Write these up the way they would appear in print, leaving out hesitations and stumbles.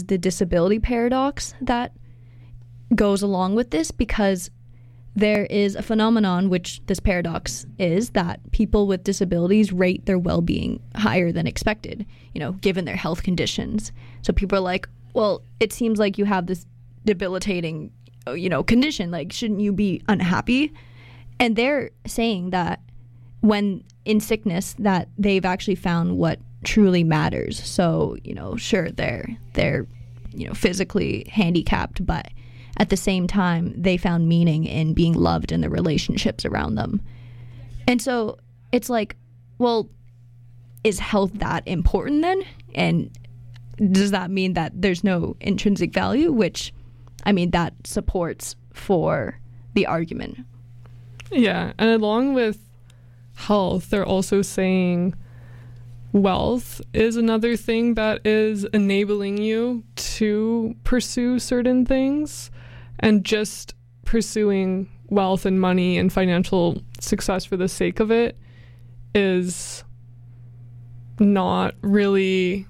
the disability paradox that goes along with this, because there is a phenomenon, which this paradox is, that people with disabilities rate their well-being higher than expected, given their health conditions. So people are like, well, it seems like you have this debilitating, condition. Like, shouldn't you be unhappy? And they're saying that when in sickness, that they've actually found what truly matters. So, sure, they're physically handicapped, but at the same time, they found meaning in being loved in the relationships around them. And so it's like, well, is health that important then? And does that mean that there's no intrinsic value? Which, that supports for the argument. Yeah, and along with health, they're also saying wealth is another thing that is enabling you to pursue certain things. And just pursuing wealth and money and financial success for the sake of it is not really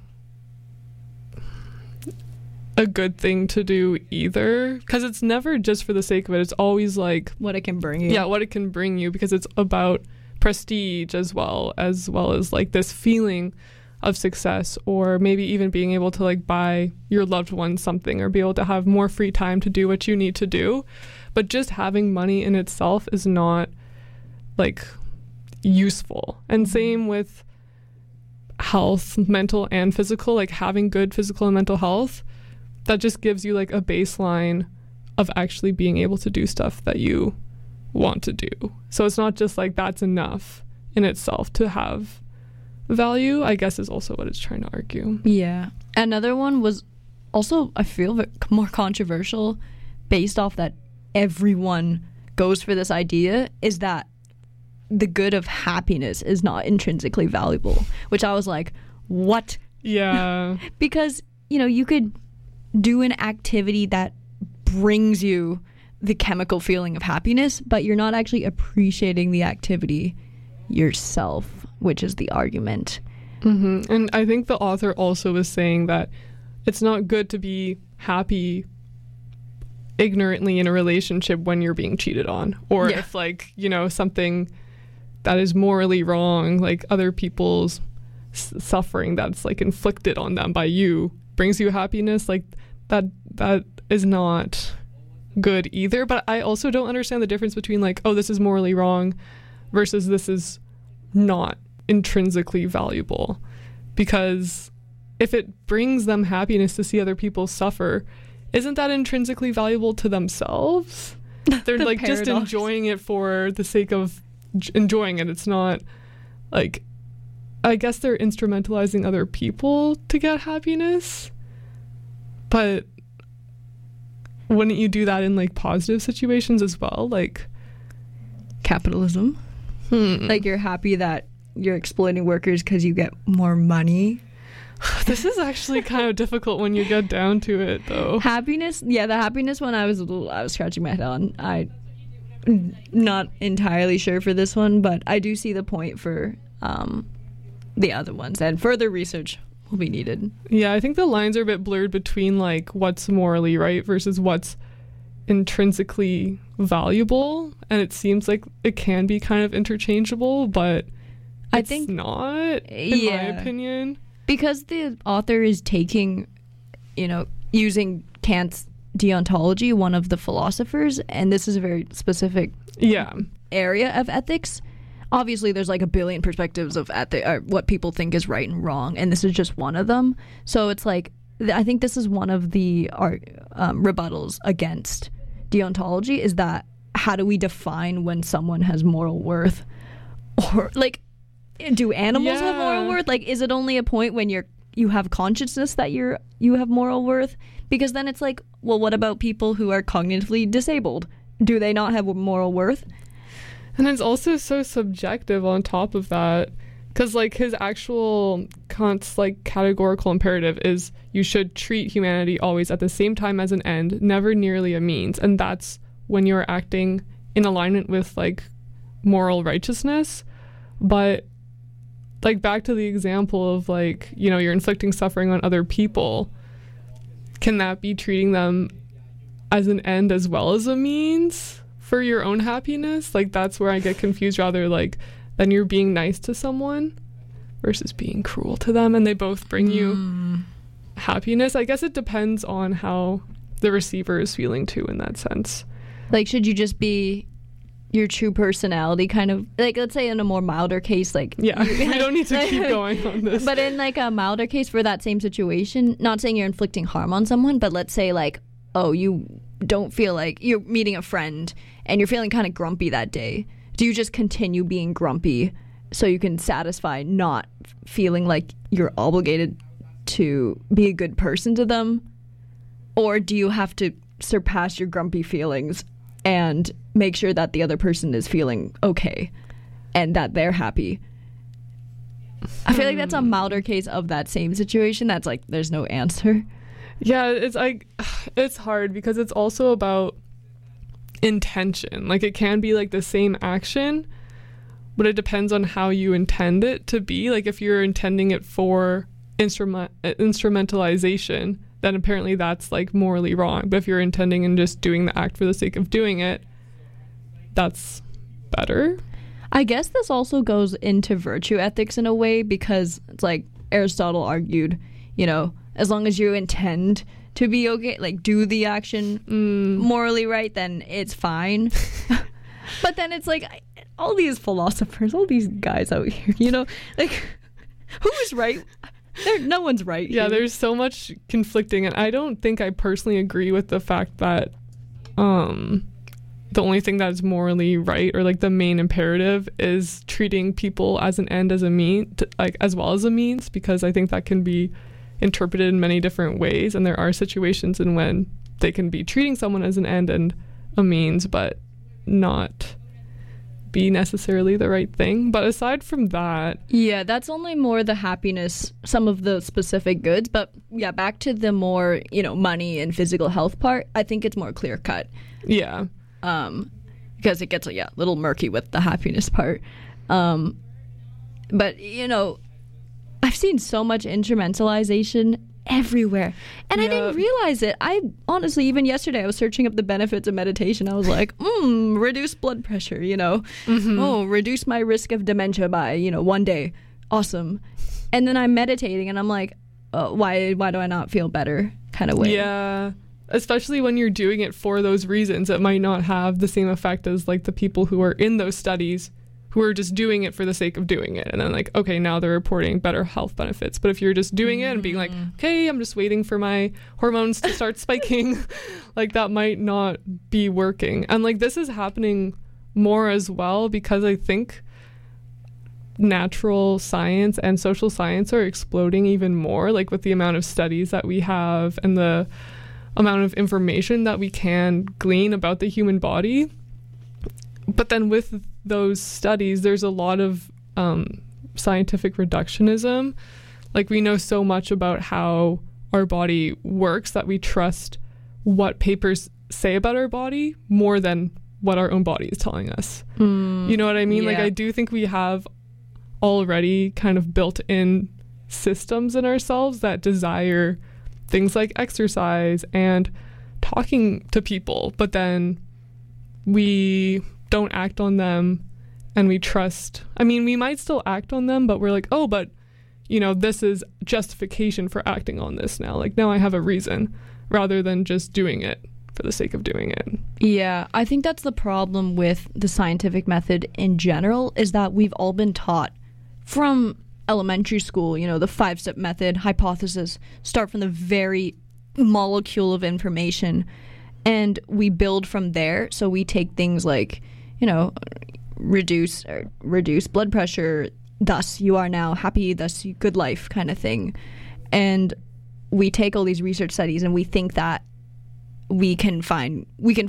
a good thing to do either, because it's never just for the sake of it. It's always like what it can bring you. Yeah, what it can bring you, because it's about prestige as well as like this feeling of success, or maybe even being able to like buy your loved ones something, or be able to have more free time to do what you need to do. But just having money in itself is not like useful. And same with health, mental and physical, like having good physical and mental health, that just gives you like a baseline of actually being able to do stuff that you want to do. So it's not just like that's enough in itself to have value, I guess, is also what it's trying to argue. Yeah. Another one was also, I feel, more controversial, based off that everyone goes for this idea, is that the good of happiness is not intrinsically valuable, which I was like, what? Yeah. Because, you could do an activity that brings you the chemical feeling of happiness, but you're not actually appreciating the activity yourself, which is the argument. Mm-hmm. And I think the author also was saying that it's not good to be happy ignorantly in a relationship when you're being cheated on, or if like, something that is morally wrong, like other people's suffering that's like inflicted on them by you brings you happiness, like that is not good either. But I also don't understand the difference between like, oh, this is morally wrong versus this is not intrinsically valuable, because if it brings them happiness to see other people suffer, isn't that intrinsically valuable to themselves? They're like paradox. Just enjoying it for the sake of enjoying it. It's not like, I guess they're instrumentalizing other people to get happiness, but wouldn't you do that in like positive situations as well? Like capitalism. Like you're happy that you're exploiting workers because you get more money. This is actually kind of difficult when you get down to it, though. Happiness, the happiness one I was scratching my head on. I'm not entirely sure for this one, but I do see the point for the other ones, and further research will be needed. Yeah, I think the lines are a bit blurred between like what's morally right versus what's intrinsically valuable, and it seems like it can be kind of interchangeable, but I think not, in my opinion. Because the author is taking, using Kant's deontology, one of the philosophers, and this is a very specific area of ethics. Obviously, there's like a billion perspectives of what people think is right and wrong, and this is just one of them. So it's like, I think this is one of the rebuttals against deontology, is that how do we define when someone has moral worth? Or like, do animals have moral worth? Like, is it only a point when you have consciousness that you have moral worth? Because then it's like, well, what about people who are cognitively disabled? Do they not have moral worth? And it's also so subjective on top of that, because like his actual Kant's like categorical imperative is you should treat humanity always at the same time as an end, never nearly a means, and that's when you're acting in alignment with like moral righteousness. But like back to the example of like, you're inflicting suffering on other people, can that be treating them as an end as well as a means for your own happiness? Like, that's where I get confused, rather like then you're being nice to someone versus being cruel to them, and they both bring you happiness. I guess it depends on how the receiver is feeling too in that sense. Like, should you just be your true personality, kind of, like, let's say in a more milder case, like, yeah, we don't need to keep going on this, but in like a milder case for that same situation, not saying you're inflicting harm on someone, but let's say like, oh, you don't feel like you're meeting a friend and you're feeling kind of grumpy that day. Do you just continue being grumpy so you can satisfy not feeling like you're obligated to be a good person to them? Or do you have to surpass your grumpy feelings and make sure that the other person is feeling okay and that they're happy? I feel like that's a milder case of that same situation. That's like, there's no answer. Yeah, it's like, it's hard because it's also about intention. Like, it can be like the same action, but it depends on how you intend it to be. Like, if you're intending it for instrumentalization, then apparently that's like morally wrong. But if you're intending and just doing the act for the sake of doing it, that's better. I guess this also goes into virtue ethics in a way, because it's like Aristotle argued, you know, as long as you intend to be okay, like do the action morally right, then it's fine. But then it's like all these philosophers, all these guys out here, you know, like, who is right? No one's right. Yeah, there's so much conflicting, and I don't think I personally agree with the fact that the only thing that is morally right, or like the main imperative, is treating people as an end, as a mean, like as well as a means, because I think that can be interpreted in many different ways, and there are situations in when they can be treating someone as an end and a means, but not be necessarily the right thing. But aside from that, yeah, that's only more the happiness, some of the specific goods. But yeah, back to the more, you know, money and physical health part, I think it's more clear cut. Yeah. Because it gets a little murky with the happiness part. But, you know, I've seen so much instrumentalization everywhere, and I didn't realize it. I honestly, even yesterday, I was searching up the benefits of meditation. I was like, reduce blood pressure, you know, reduce my risk of dementia by, you know, 1 day. Awesome. And then I'm meditating and I'm like, why do I not feel better, kind of way. Yeah, especially when you're doing it for those reasons. It might not have the same effect as like the people who are in those studies who are just doing it for the sake of doing it. And then like, okay, now they're reporting better health benefits. But if you're just doing it and being like, okay, I'm just waiting for my hormones to start spiking, like that might not be working. And like, this is happening more as well, because I think natural science and social science are exploding even more, like with the amount of studies that we have and the amount of information that we can glean about the human body. But then with those studies, there's a lot of scientific reductionism. Like, we know so much about how our body works that we trust what papers say about our body more than what our own body is telling us. You know what I mean? Yeah. Like, I do think we have already kind of built-in systems in ourselves that desire things like exercise and talking to people, but then we don't act on them, and we trust. I mean, we might still act on them, but we're like, oh, but you know, this is justification for acting on this now. Like, now I have a reason, rather than just doing it for the sake of doing it. Yeah, I think that's the problem with the scientific method in general, is that we've all been taught from elementary school, you know, the 5-step method, hypothesis, start from the very molecule of information, and we build from there. So we take things like, you know, reduce blood pressure, thus you are now happy, thus good life, kind of thing. And we take all these research studies and we think that we can find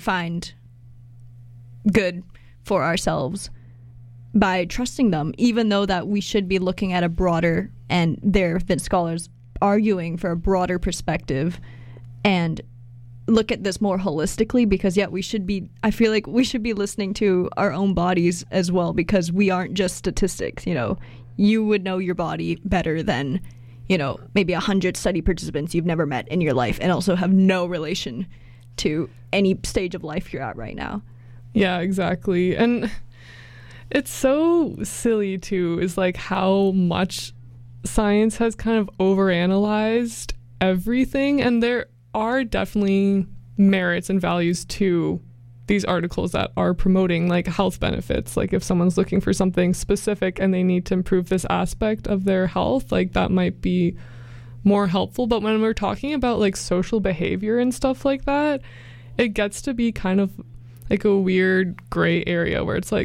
good for ourselves by trusting them, even though that we should be looking at a broader, and there have been scholars arguing for a broader perspective and look at this more holistically, because I feel like we should be listening to our own bodies as well, because we aren't just statistics. You know, you would know your body better than, maybe 100 study participants you've never met in your life and also have no relation to any stage of life you're at right now. Yeah, exactly. And it's so silly too, is like how much science has kind of overanalyzed everything, and there are definitely merits and values to these articles that are promoting like health benefits. Like if someone's looking for something specific and they need to improve this aspect of their health, like that might be more helpful. But when we're talking about like social behavior and stuff like that, it gets to be kind of like a weird gray area where it's like,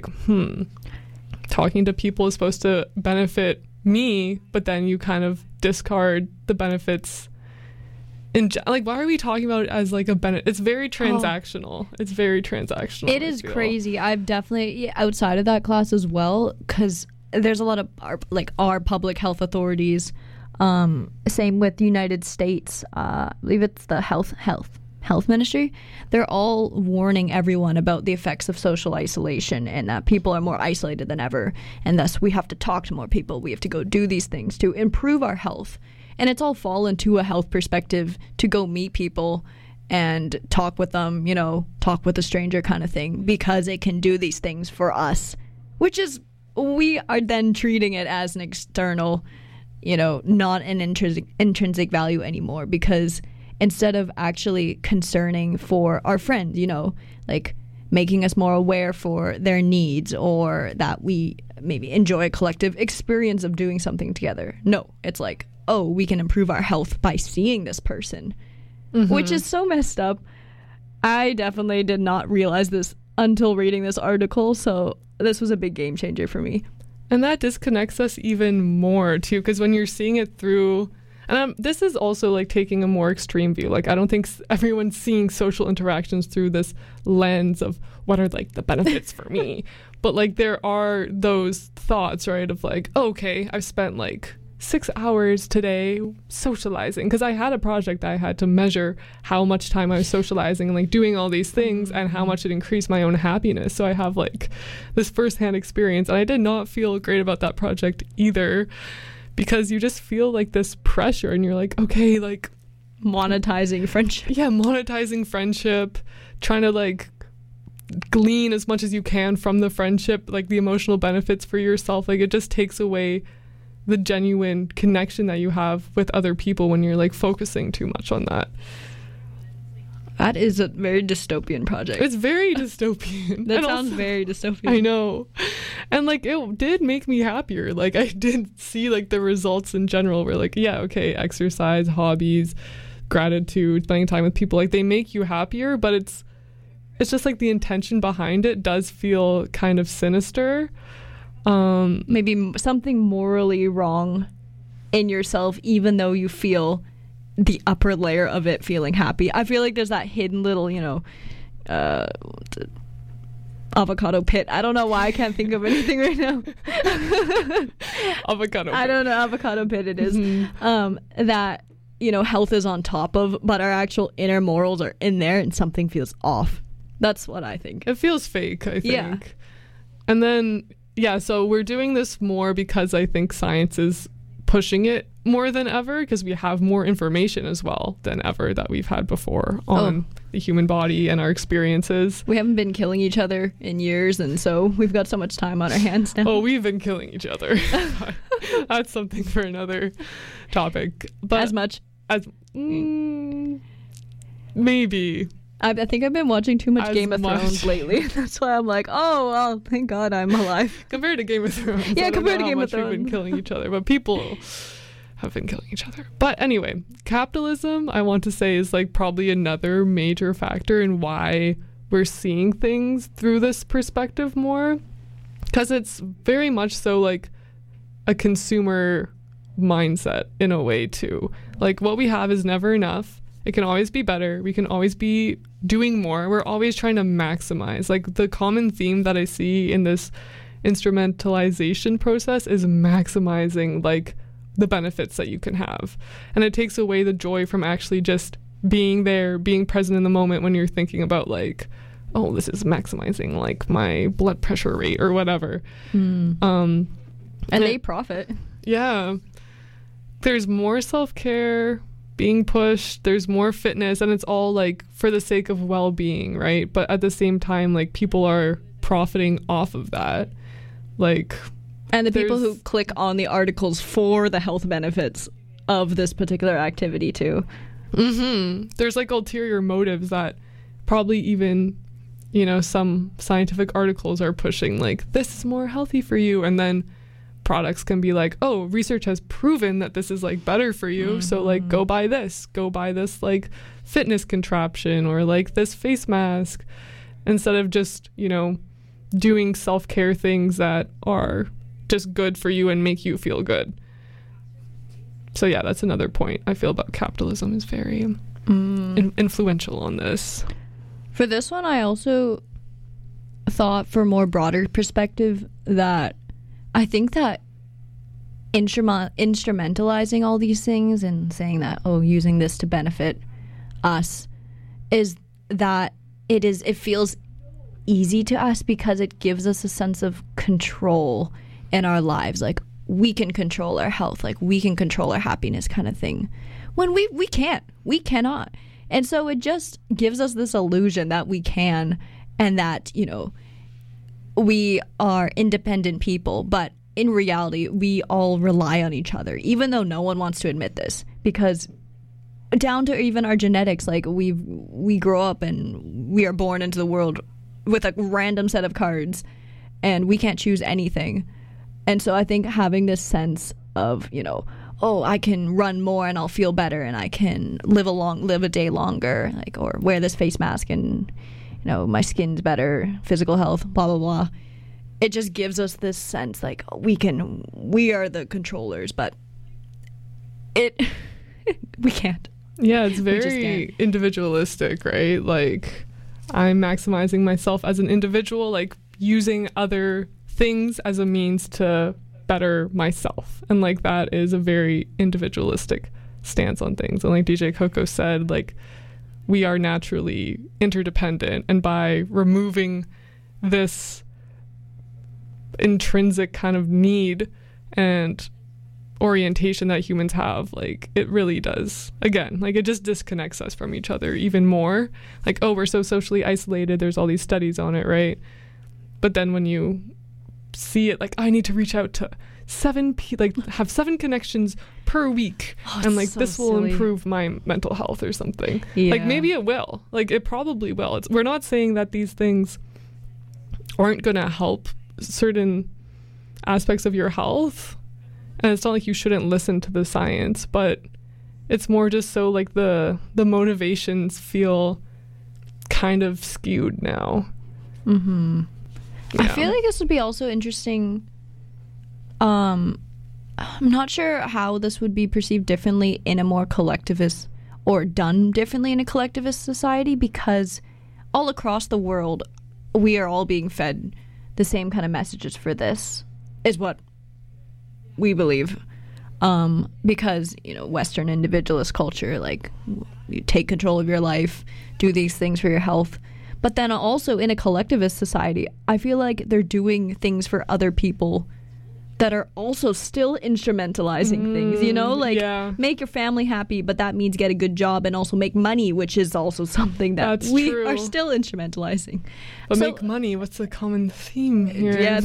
talking to people is supposed to benefit me, but then you kind of discard the benefits. Like, why are we talking about it as like a benefit? It's very transactional. It's very transactional. It is crazy. I've definitely outside of that class as well, because there's a lot of our public health authorities. Same with the United States. I believe it's the health ministry. They're all warning everyone about the effects of social isolation and that people are more isolated than ever, and thus we have to talk to more people. We have to go do these things to improve our health. And it's all fall into a health perspective to go meet people and talk with them, talk with a stranger kind of thing, because it can do these things for us, which is, we are then treating it as an external, not an intrinsic value anymore, because instead of actually concerning for our friends, like making us more aware for their needs or that we maybe enjoy a collective experience of doing something together. No, it's like, oh, we can improve our health by seeing this person, which is so messed up. I definitely did not realize this until reading this article, so this was a big game changer for me. And that disconnects us even more, too, because when you're seeing it through... And this is also like taking a more extreme view. Like, I don't think everyone's seeing social interactions through this lens of what are like the benefits for me. But like there are those thoughts, right, of like, oh, okay, I've spent like 6 hours today socializing, because I had a project that I had to measure how much time I was socializing and like doing all these things and how much it increased my own happiness. So I have like this firsthand experience, and I did not feel great about that project either, because you just feel like this pressure and you're like, okay, like monetizing friendship. Yeah, monetizing friendship, trying to like glean as much as you can from the friendship, like the emotional benefits for yourself. Like it just takes away the genuine connection that you have with other people when you're like focusing too much on that. That is a very dystopian project. It's very dystopian. That sounds very dystopian. I know. And like it did make me happier. Like I did see like the results in general were like, yeah, okay, exercise, hobbies, gratitude, spending time with people, like they make you happier, but it's just like the intention behind it does feel kind of sinister. Maybe something morally wrong in yourself, even though you feel the upper layer of it feeling happy. I feel like there's that hidden little, avocado pit. I don't know why I can't think of anything right now. Avocado pit. I don't know, avocado pit it is. That, health is on top of, but our actual inner morals are in there and something feels off. That's what I think. It feels fake, I think. Yeah. And then, yeah, so we're doing this more because I think science is pushing it more than ever, because we have more information as well than ever that we've had before on the human body and our experiences. We haven't been killing each other in years, and so we've got so much time on our hands now. Oh, we've been killing each other. That's something for another topic. But as much as maybe. I think I've been watching too much Game of Thrones lately. That's why I'm like, oh, well, thank God I'm alive. Compared to Game of Thrones. Yeah, compared to Game of Thrones. We've been killing each other, but people have been killing each other. But anyway, capitalism, I want to say, is like probably another major factor in why we're seeing things through this perspective more, because it's very much so like a consumer mindset in a way too. Like what we have is never enough. It can always be better. We can always be doing more. We're always trying to maximize. Like the common theme that I see in this instrumentalization process is maximizing like the benefits that you can have. And it takes away the joy from actually just being there, being present in the moment when you're thinking about like, oh, this is maximizing like my blood pressure rate or whatever. And they profit. Yeah. there's more self-care being pushed, there's more fitness, and it's all like for the sake of well-being, right? But at the same time, like, people are profiting off of that. Like, and the people who click on the articles for the health benefits of this particular activity too. There's like ulterior motives that probably even, you know, some scientific articles are pushing, like, this is more healthy for you, and then products can be like, oh, research has proven that this is like better for you, so like go buy this like fitness contraption or like this face mask, instead of just, you know, doing self-care things that are just good for you and make you feel good. So yeah, that's another point I feel about capitalism is very influential on this. For this one, I also thought, for more broader perspective, that I think that instrumentalizing all these things and saying that, oh, using this to benefit us, is that it feels easy to us because it gives us a sense of control in our lives. Like, we can control our health, like we can control our happiness, kind of thing, when we cannot. And so it just gives us this illusion that we can, and that, you know, we are independent people, but in reality, we all rely on each other, even though no one wants to admit this, because down to even our genetics, like we grow up and we are born into the world with a random set of cards, and we can't choose anything. And so I think having this sense of, you know, oh, I can run more and I'll feel better, and I can live a day longer, like, or wear this face mask and, you know, my skin's better, physical health, blah blah blah. It just gives us this sense like, oh, we are the controllers, but we can't. Yeah, it's very individualistic, right? Like, I'm maximizing myself as an individual, like using other things as a means to better myself. And like, that is a very individualistic stance on things. And like DJ Coco said, like, we are naturally interdependent, and by removing this intrinsic kind of need and orientation that humans have, like, it really does, again, like, it just disconnects us from each other even more. Like, oh, we're so socially isolated, there's all these studies on it, right? But then when you see it, like, I need to reach out to have 7 connections per week, and like, so this will improve my mental health or something. Yeah. Like, maybe it will, like, it probably will. We're not saying that these things aren't gonna help certain aspects of your health, and it's not like you shouldn't listen to the science, but it's more just so like the motivations feel kind of skewed now. Yeah. I feel like this would be also interesting. I'm not sure how this would be perceived differently in a more collectivist, or done differently in a collectivist society, because all across the world we are all being fed the same kind of messages for this, is what we believe. Because, you know, Western individualist culture, like, you take control of your life, do these things for your health. But then also in a collectivist society, I feel like they're doing things for other people that are also still instrumentalizing things, you know, like, make your family happy, but that means get a good job and also make money, which is also something that we are still instrumentalizing. But make money, what's the common theme here? Yeah.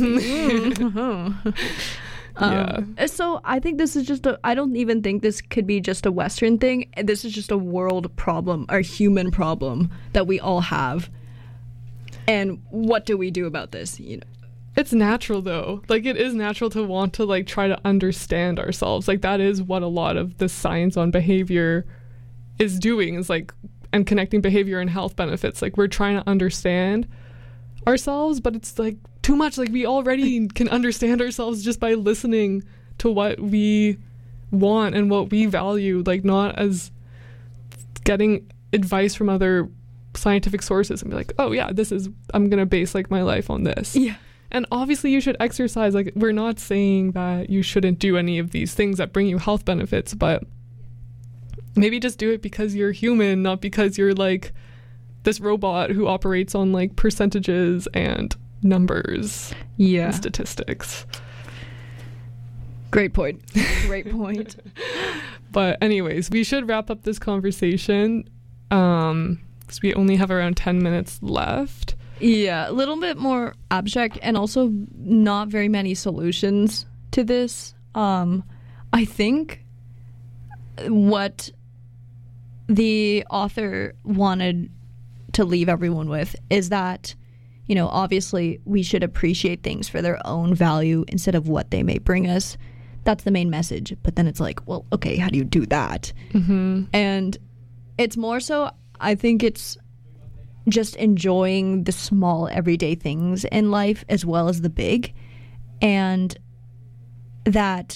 So I think this is just I don't even think this could be just a Western thing. This is just a world problem, or human problem, that we all have. And what do we do about this, you know? It's natural, though. Like, it is natural to want to, like, try to understand ourselves. Like, that is what a lot of the science on behavior is doing, is like, and connecting behavior and health benefits. Like, we're trying to understand ourselves, but it's like too much. Like, we already can understand ourselves just by listening to what we want and what we value, like, not as getting advice from other scientific sources and be like, oh yeah, I'm gonna base like my life on this. Yeah. And obviously you should exercise. Like, we're not saying that you shouldn't do any of these things that bring you health benefits, but maybe just do it because you're human, not because you're like this robot who operates on like percentages and numbers and statistics. Great point. Great point. But anyways, we should wrap up this conversation because we only have around 10 minutes left. Yeah, a little bit more abstract and also not very many solutions to this. I think what the author wanted to leave everyone with is that, you know, obviously we should appreciate things for their own value instead of what they may bring us. That's the main message. But then it's like, well, okay, how do you do that? Mm-hmm. And it's more so, I think it's just enjoying the small everyday things in life as well as the big. And that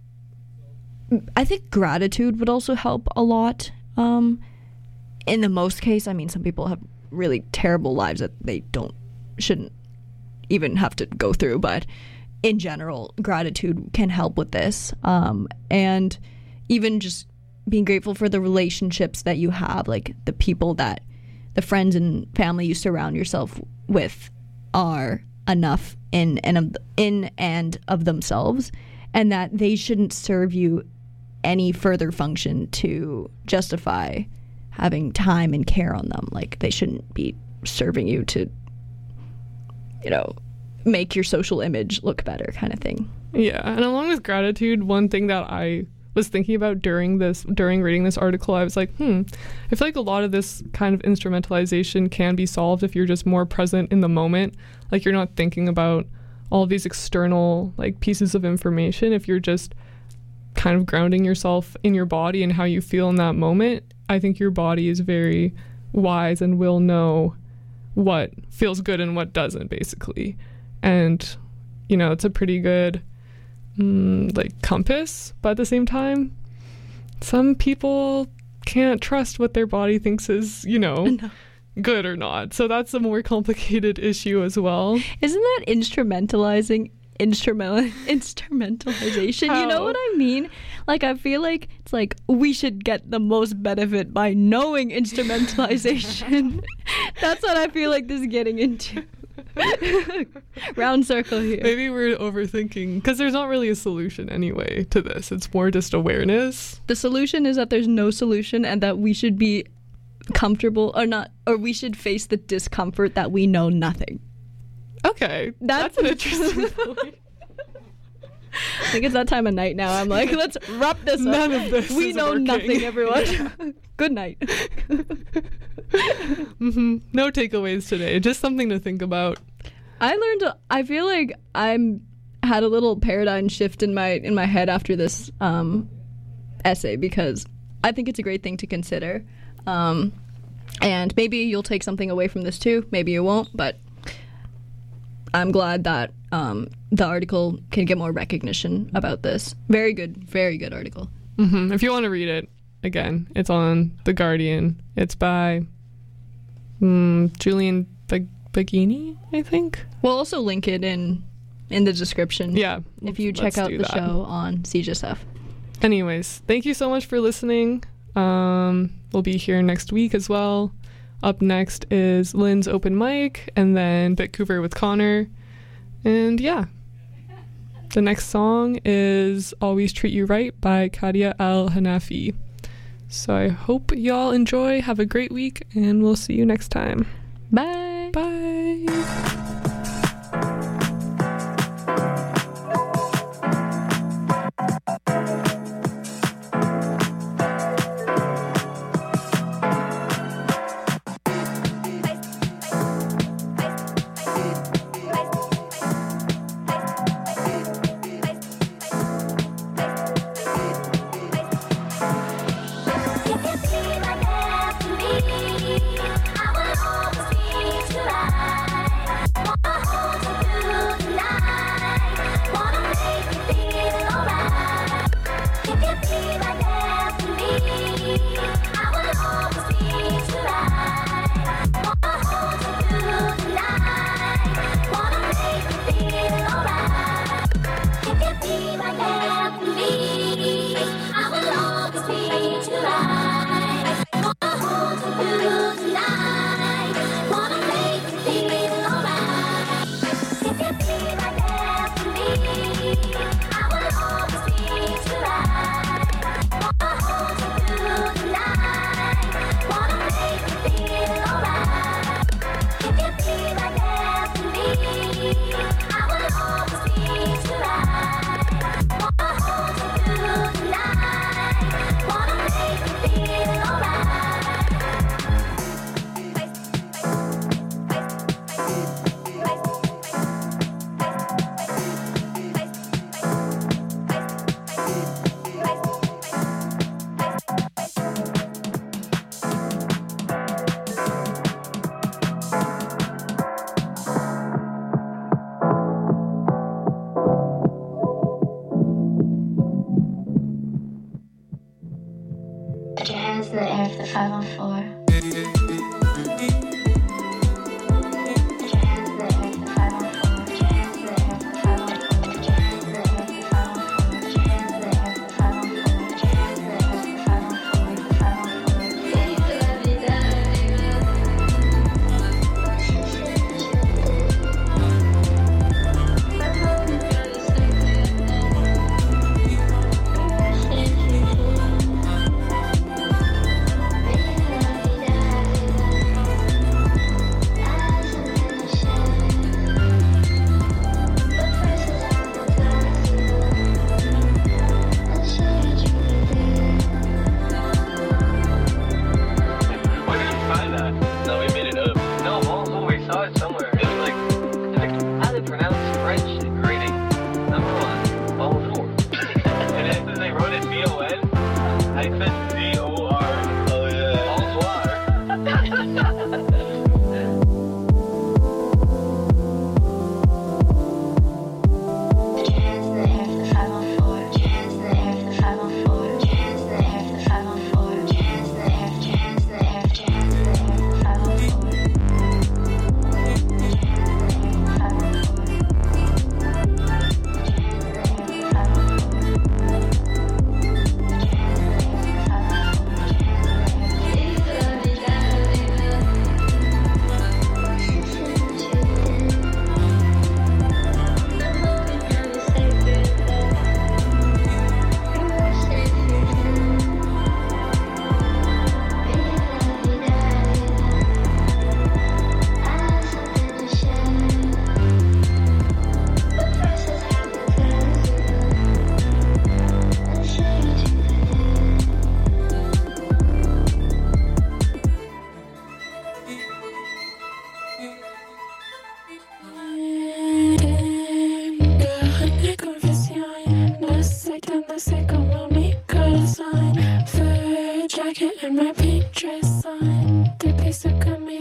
I think gratitude would also help a lot. In the most case, I mean, some people have really terrible lives that they shouldn't even have to go through, but in general, gratitude can help with this. And even just being grateful for the relationships that you have, like the friends and family you surround yourself with are enough in and of themselves, and that they shouldn't serve you any further function to justify having time and care on them. Like, they shouldn't be serving you to, you know, make your social image look better, kind of thing. Yeah, and along with gratitude, one thing that I was thinking about during reading this article, I was like, I feel like a lot of this kind of instrumentalization can be solved if you're just more present in the moment. Like, you're not thinking about all of these external, like, pieces of information. If you're just kind of grounding yourself in your body and how you feel in that moment, I think your body is very wise and will know what feels good and what doesn't, basically. And, you know, it's a pretty good like compass, but at the same time, some people can't trust what their body thinks is, you know, good or not. So that's a more complicated issue as well. Isn't that instrumentalization? How? You know what I mean? Like, I feel like it's like we should get the most benefit by knowing instrumentalization. That's what I feel like this is getting into. Round circle here. Maybe we're overthinking, because there's not really a solution anyway to this. It's more just awareness. The solution is that there's no solution, and that we should be comfortable or we should face the discomfort that we know nothing. Okay, that's an interesting point. I think it's that time of night now. I'm like, let's wrap this up. None of this We is know working. nothing, everyone. Good night. No takeaways today. Just something to think about. I feel like had a little paradigm shift in my head after this essay, because I think it's a great thing to consider. And maybe you'll take something away from this too. Maybe you won't, but I'm glad that the article can get more recognition about this. Very good article. If you want to read it, again, it's on The Guardian. It's by Julian Baggini, I think. We'll also link it in the description. Yeah. If you check out the show on CJSF. Anyways, thank you so much for listening. We'll be here next week as well. Up next is Lynn's open mic, and then Bitcouver with Connor. And yeah. The next song is Always Treat You Right by Kadia Al Hanafi. So I hope y'all enjoy. Have a great week, and we'll see you next time. Bye. Bye. I will always treat you right.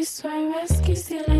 soy, ves, quisiera